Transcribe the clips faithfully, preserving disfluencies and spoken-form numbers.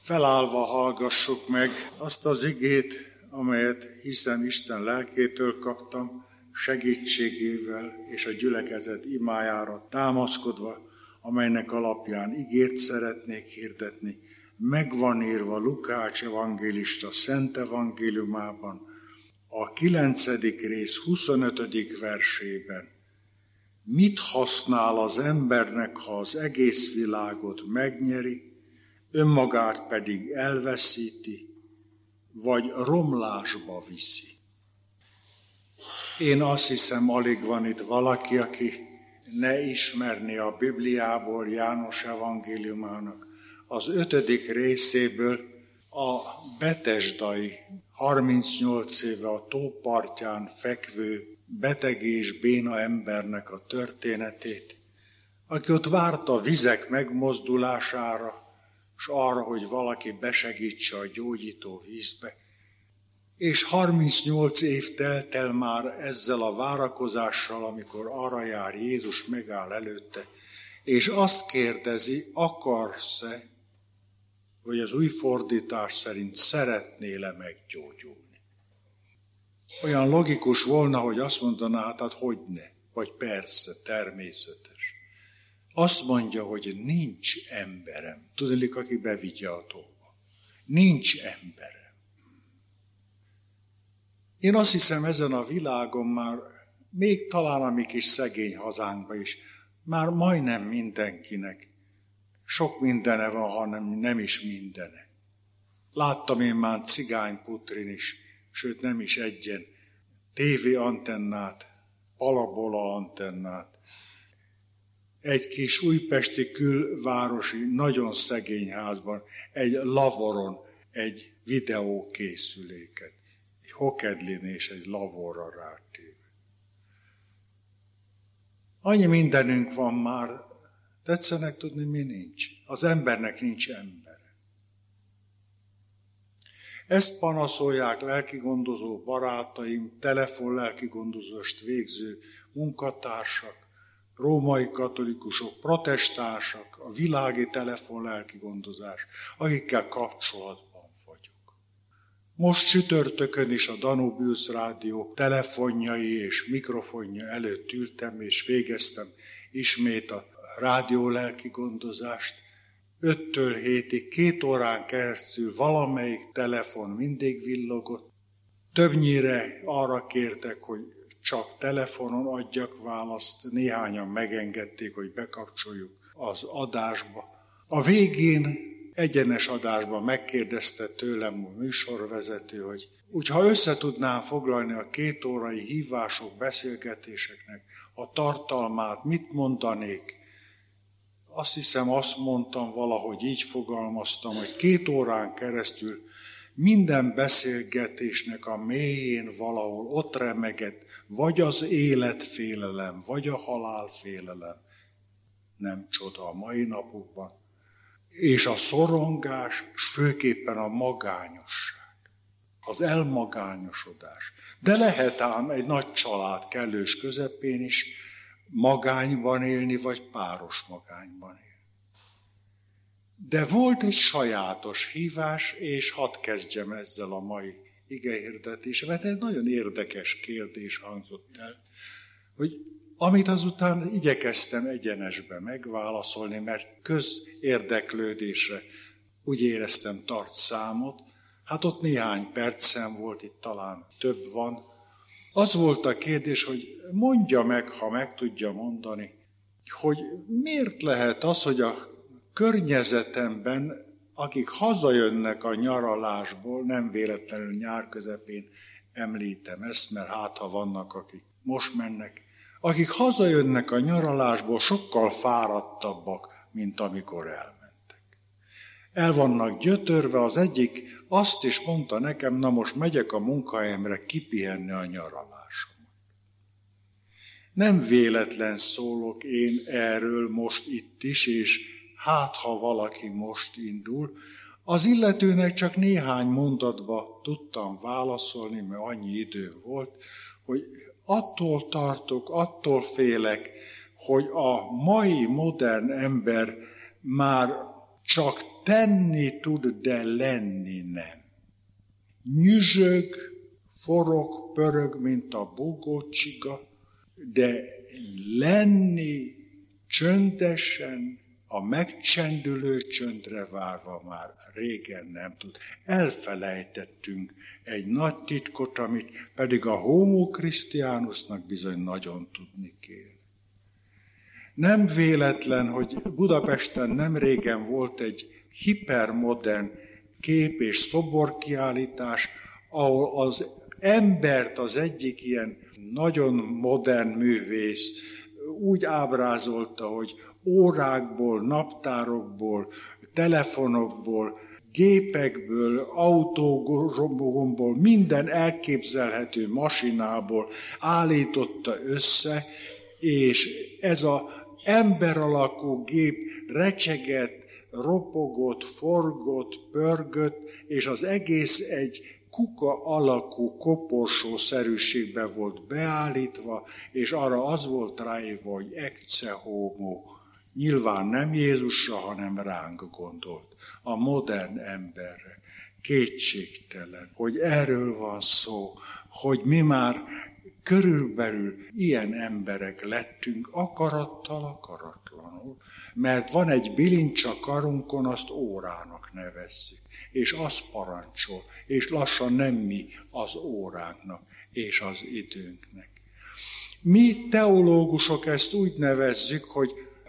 Felállva hallgassuk meg azt az igét, amelyet hiszem Isten lelkétől kaptam, segítségével és a gyülekezet imájára támaszkodva, amelynek alapján igét szeretnék hirdetni. Megvan írva Lukács evangélista Szent Evangéliumában, a kilencedik rész huszonötödik versében. Mit használ az embernek, ha az egész világot megnyeri, önmagát pedig elveszíti, vagy romlásba viszi? Én azt hiszem, alig van itt valaki, aki ne ismerné a Bibliából, János evangéliumának az ötödik részéből a betesdai, harmincnyolc éve a tópartján fekvő beteg és béna embernek a történetét, aki ott várta a vizek megmozdulására, és arra, hogy valaki besegítse a gyógyító vízbe. És harmincnyolc év telt el már ezzel a várakozással, amikor arra jár Jézus, megáll előtte, és azt kérdezi, akarsz-e, vagy az új fordítás szerint szeretnél-e meggyógyulni? Olyan logikus volna, hogy azt mondaná, hát, hát hogyne, vagy persze, természetes. Azt mondja, hogy nincs emberem. Tudnék, aki bevigye a tóba. Nincs emberem. Én azt hiszem, ezen a világon már, még talán a mi kis szegény hazánkban is, már majdnem mindenkinek sok mindene van, hanem nem is mindene. Láttam én már cigányputrin is, sőt nem is egyen, tévéantennát, parabola antennát, egy kis újpesti külvárosi, nagyon szegény házban, egy lavoron, egy videókészüléket, egy hokedlin és egy lavorra rátéve. Annyi mindenünk van már, tetszenek tudni, mi nincs. Az embernek nincs embere. Ezt panaszolják lelkigondozó barátaim, telefon lelkigondozást végző munkatársak, római katolikusok, protestánsak, a világi telefon lelkigondozás, akikkel kapcsolatban vagyok. Most csütörtökön is a Danubius Rádió telefonjai és mikrofonja előtt ültem, és végeztem ismét a rádió lelkigondozást. Öttől hétig, két órán keresztül valamelyik telefon mindig villogott. Többnyire arra kértek, hogy csak telefonon adjak választ, néhányan megengedték, hogy bekapcsoljuk az adásba. A végén egyenes adásban megkérdezte tőlem a műsorvezető, hogy úgyha össze tudnám foglalni a két órai hívások, beszélgetéseknek a tartalmát, mit mondanék? Azt hiszem, azt mondtam, valahogy így fogalmaztam, hogy két órán keresztül minden beszélgetésnek a mélyén valahol ott remegett, vagy az életfélelem, vagy a halálfélelem. Nem csoda a mai napokban. És a szorongás, és főképpen a magányosság, az elmagányosodás. De lehet ám egy nagy család kellős közepén is magányban élni, vagy páros magányban élni. De volt egy sajátos hívás, és hadd kezdjem ezzel a mai igehirdetéssel, mert egy nagyon érdekes kérdés hangzott el, hogy amit azután igyekeztem egyenesbe megválaszolni, mert közérdeklődésre úgy éreztem tart számot, hát ott néhány percem volt, itt talán több van. Az volt a kérdés, hogy mondja meg, ha meg tudja mondani, hogy miért lehet az, hogy a környezetemben, akik hazajönnek a nyaralásból, nem véletlenül nyár közepén említem ezt, mert hát ha vannak, akik most mennek, akik hazajönnek a nyaralásból, sokkal fáradtabbak, mint amikor elmentek. El vannak gyötörve, az egyik azt is mondta nekem, na most megyek a munkahelyemre kipihenni a nyaralásomat. Nem véletlen szólok én erről most itt is, és hát ha valaki most indul, az illetőnek csak néhány mondatba tudtam válaszolni, mert annyi időm volt, hogy attól tartok, attól félek, hogy a mai modern ember már csak tenni tud, de lenni nem. Nyüzsög, forog, pörög, mint a bogócsiga, de lenni csöndesen, a megcsendülő csöndre várva már régen nem tud. Elfelejtettünk egy nagy titkot, amit pedig a homo Christianusnak bizony nagyon tudni kell. Nem véletlen, hogy Budapesten nem régen volt egy hipermodern kép- és szoborkiállítás, ahol az embert az egyik ilyen nagyon modern művész úgy ábrázolta, hogy órákból, naptárokból, telefonokból, gépekből, autógomból, minden elképzelhető masinából állította össze, és ez az ember alakú gép recsegett, ropogott, forgott, pörgött, és az egész egy kuka alakú koporsószerűségbe volt beállítva, és arra az volt ráírva, hogy ecce homo. Nyilván nem Jézusra, hanem ránk gondolt, a modern emberre. Kétségtelen, hogy erről van szó, hogy mi már körülbelül ilyen emberek lettünk, akarattal, akaratlanul, mert van egy bilincs a karunkon, azt órának nevezzük, és az parancsol, és lassan nem mi az óránknak és az időnknek. Mi teológusok ezt úgy nevezzük, hogy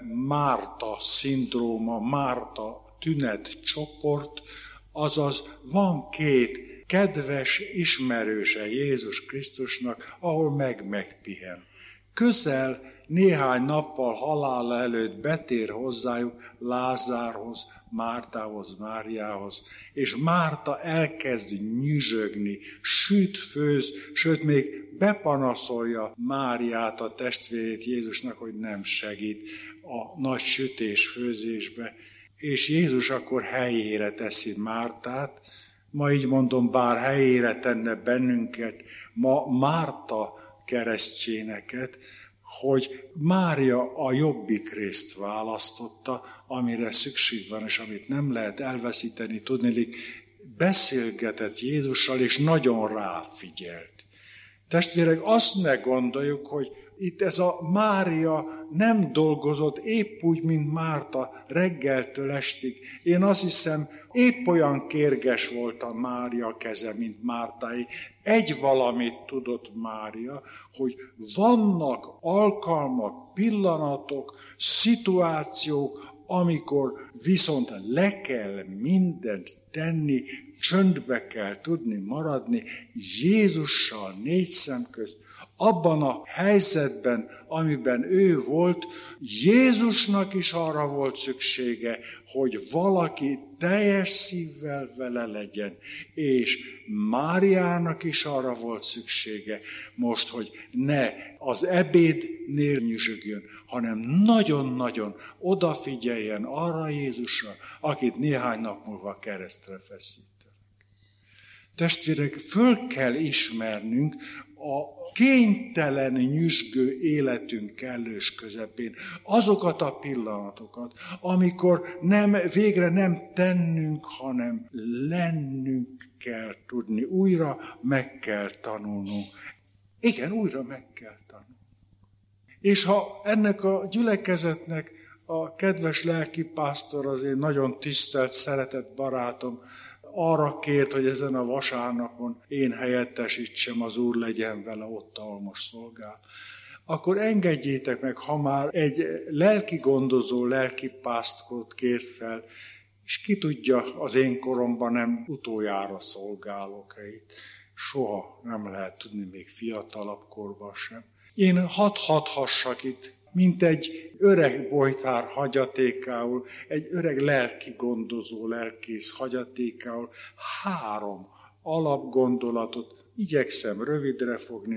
Márta szindróma, Márta tünetcsoport, azaz van két kedves ismerőse Jézus Krisztusnak, ahol meg-megpihen. Közel néhány nappal halála előtt betér hozzájuk Lázárhoz, Mártához, Máriához, és Márta elkezd nyüzsögni, süt, főz, sőt még bepanaszolja Máriát, a testvérét Jézusnak, hogy nem segít a nagy sütés főzésbe, és Jézus akkor helyére teszi Mártát, ma így mondom, bár helyére tenne bennünket, ma Márta keresztjéneket, hogy Mária a jobbik részt választotta, amire szükség van, és amit nem lehet elveszíteni, tudniillik, beszélgetett Jézussal, és nagyon ráfigyelt. Testvérek, azt ne gondoljuk, hogy itt ez a Mária nem dolgozott épp úgy, mint Márta reggeltől estig. Én azt hiszem, épp olyan kérges volt a Mária keze, mint Mártáé. Egy valamit tudott Mária, hogy vannak alkalmak, pillanatok, szituációk, amikor viszont le kell mindent tenni, csöndbe kell tudni maradni, Jézussal négy szem közt, abban a helyzetben, amiben ő volt, Jézusnak is arra volt szüksége, hogy valaki teljes szívvel vele legyen, és Máriának is arra volt szüksége most, hogy ne az ebédnél nyüzsögjön, hanem nagyon-nagyon odafigyeljen arra Jézusra, akit néhány nap múlva keresztre feszítenek. Testvérek, föl kell ismernünk a kénytelen nyüzsgő életünk kellős közepén azokat a pillanatokat, amikor nem, végre nem tennünk, hanem lennünk kell tudni. Újra meg kell tanulnunk. Igen, újra meg kell tanulnunk. És ha ennek a gyülekezetnek a kedves lelkipásztor, az én nagyon tisztelt, szeretett barátom, arra kért, hogy ezen a vasárnapon én helyettesítsem, az Úr legyen vele ott, ahol most szolgál. Akkor engedjétek meg, ha már egy lelki gondozó, lelki pásztort kért fel, és ki tudja, az én koromban nem utoljára szolgálok itt. Soha nem lehet tudni, még fiatalabb korban sem. Én hadd hadhassak itt, mint egy öreg bojtár hagyatékául, egy öreg lelki gondozó, lelkész hagyatékául három alapgondolatot igyekszem rövidre fogni.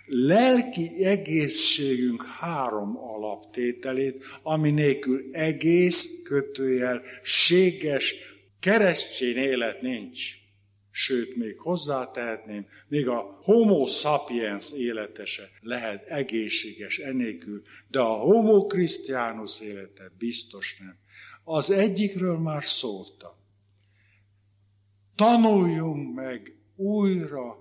Lelki egészségünk három alaptételét, ami nélkül egész, kötőjel, séges, keresztény élet nincs. Sőt, még hozzátehetném, még a homo sapiens élete se lehet egészséges enélkül, de a homo Christianus élete biztos nem. Az egyikről már szóltam. Tanuljunk meg újra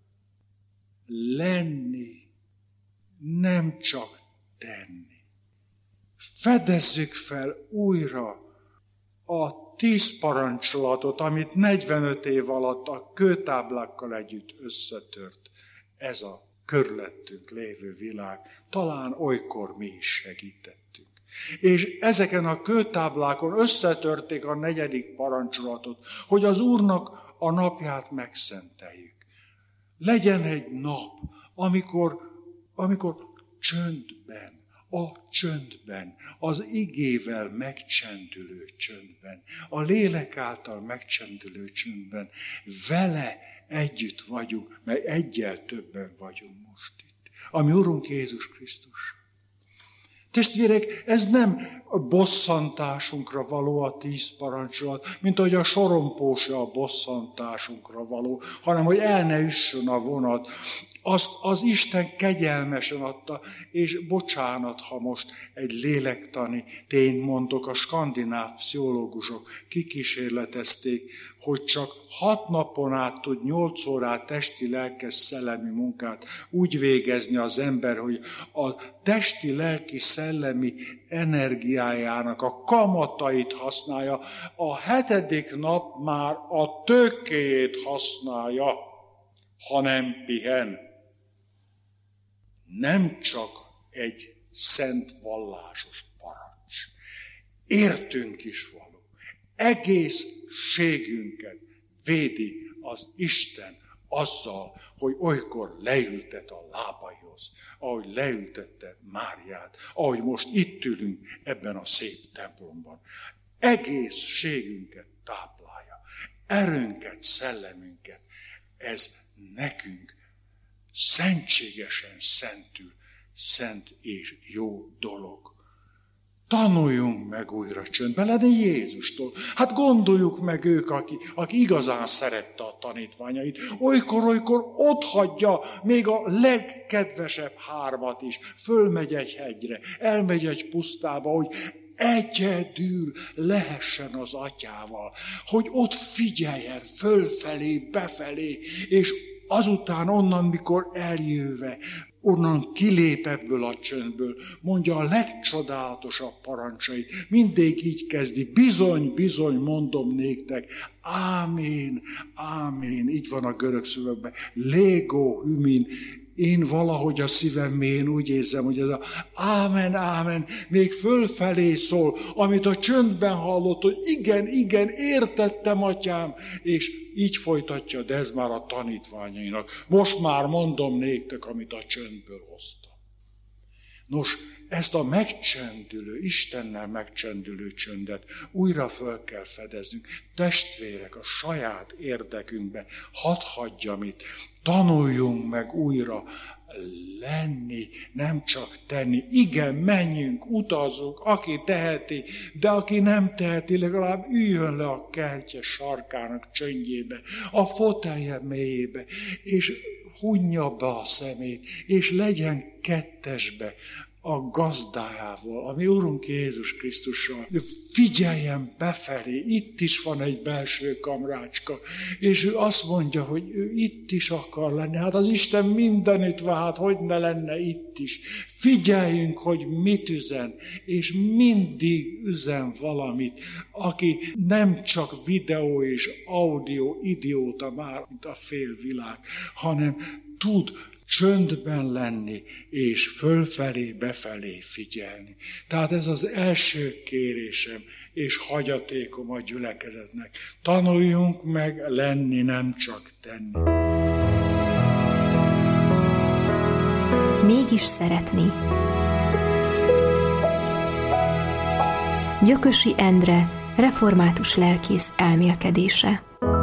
lenni, nem csak tenni. Fedezzük fel újra a tíz parancsolatot, amit negyvenöt év alatt a kőtáblákkal együtt összetört ez a körülöttünk lévő világ. Talán olykor mi is segítettünk. És ezeken a kőtáblákon összetörték a negyedik parancsolatot, hogy az Úrnak a napját megszenteljük. Legyen egy nap, amikor, amikor csöndben, a csöndben, az igével megcsendülő csöndben, a lélek által megcsendülő csöndben vele együtt vagyunk, mert egyel többen vagyunk most itt. A mi Urunk Jézus Krisztus. Testvérek, ez nem a bosszantásunkra való a tíz parancsolat, mint ahogy a sorompósa a bosszantásunkra való, hanem hogy el ne üssön a vonat. Azt az Isten kegyelmesen adta, és bocsánat, ha most egy lélektani tényt mondok, a skandináv pszichológusok kikísérletezték, hogy csak hat napon át tud nyolc órát testi, lelkes, szellemi munkát úgy végezni az ember, hogy a testi, lelki, szellemi energiájának a kamatait használja, a hetedik nap már a tőkéjét használja, ha nem pihen. Nem csak egy szent vallásos parancs. Értünk is való. Egészségünket védi az Isten azzal, hogy olykor leültet a lábaihoz, ahogy leültette Máriát, ahogy most itt ülünk ebben a szép templomban. Egészségünket táplálja, erőnket, szellemünket. Ez nekünk szentségesen szentül, szent és jó dolog. Tanuljunk meg újra csöndben lenni Jézustól. Hát gondoljuk meg ők, aki, aki igazán szerette a tanítványait. Olykor-olykor ott hagyja még a legkedvesebb hármat is. Fölmegy egy hegyre, elmegy egy pusztába, hogy egyedül lehessen az atyával. Hogy ott figyeljen fölfelé, befelé, és azután onnan, mikor eljöve, onnan kilép ebből a csöndből, mondja a legcsodálatosabb parancsait. Mindig így kezdi, bizony, bizony, mondom néktek, ámén, ámén, így van a görög szövegben, légó, hümin. Én valahogy a szívem mélyén úgy érzem, hogy ez a ámen, ámen, még fölfelé szól, amit a csöndben hallott, hogy igen, igen, értettem, atyám, és így folytatja, de ez már a tanítványainak. Most már mondom néktek, amit a csöndből hoztam. Nos, ezt a megcsendülő, Istennel megcsendülő csöndet újra föl kell fedeznünk. Testvérek, a saját érdekünkbe hadd hagyjam itt, tanuljunk meg újra lenni, nem csak tenni. Igen, menjünk, utazzunk, aki teheti, de aki nem teheti, legalább üljön le a kertje sarkának csöndjébe, a fotelje mélyébe, és hunja be a szemét, és legyen kettesbe a gazdájával, ami Urunk Jézus Krisztussal. Figyeljen befelé, itt is van egy belső kamrácska, és ő azt mondja, hogy ő itt is akar lenni. Hát az Isten mindenütt van, hát hogy ne lenne itt is. Figyeljünk, hogy mit üzen, és mindig üzen valamit, aki nem csak videó és audio idióta már, mint a félvilág, hanem tud csöndben lenni, és fölfelé, befelé figyelni. Tehát ez az első kérésem, és hagyatékom a gyülekezetnek. Tanuljunk meg lenni, nem csak tenni. Mégis szeretni. Gyökösi Endre, református lelkész elmélkedése.